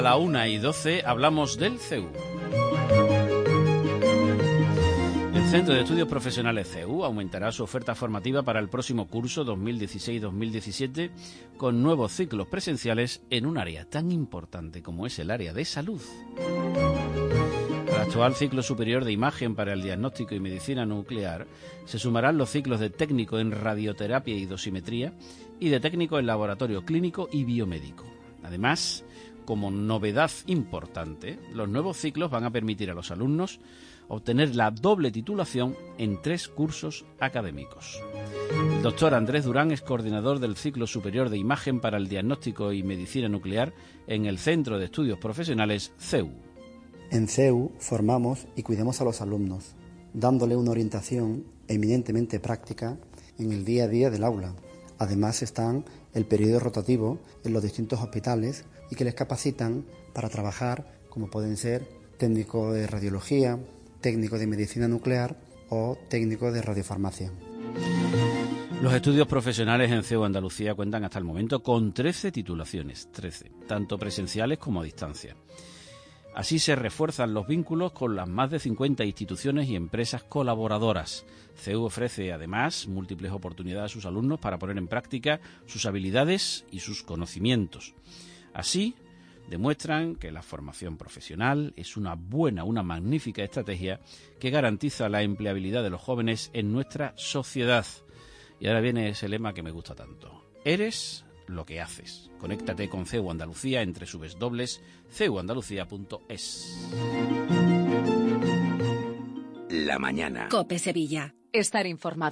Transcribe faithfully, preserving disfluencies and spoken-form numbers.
A la una y doce hablamos del C E U. El Centro de Estudios Profesionales C E U aumentará su oferta formativa para el próximo curso dos mil dieciséis dos mil diecisiete con nuevos ciclos presenciales en un área tan importante como es el área de salud. Al actual ciclo superior de imagen para el diagnóstico y medicina nuclear se sumarán los ciclos de técnico en radioterapia y dosimetría y de técnico en laboratorio clínico y biomédico. Además, como novedad importante, los nuevos ciclos van a permitir a los alumnos obtener la doble titulación en tres cursos académicos. El doctor Andrés Durán es coordinador del ciclo superior de imagen para el diagnóstico y medicina nuclear en el Centro de Estudios Profesionales C E U. En C E U formamos y cuidamos a los alumnos, dándole una orientación eminentemente práctica en el día a día del aula. Además están el periodo rotativo en los distintos hospitales y que les capacitan para trabajar como pueden ser técnico de radiología, técnico de medicina nuclear o técnico de radiofarmacia. Los estudios profesionales en C E U Andalucía cuentan hasta el momento con trece titulaciones, trece, tanto presenciales como a distancia. Así se refuerzan los vínculos con las más de cincuenta instituciones y empresas colaboradoras. C E U ofrece, además, múltiples oportunidades a sus alumnos para poner en práctica sus habilidades y sus conocimientos. Así, demuestran que la formación profesional es una buena, una magnífica estrategia que garantiza la empleabilidad de los jóvenes en nuestra sociedad. Y ahora viene ese lema que me gusta tanto. Eres lo que haces. Conéctate con C E U Andalucía entre subes dobles c e u andalucía punto es. La mañana. COPE Sevilla. Estar informado.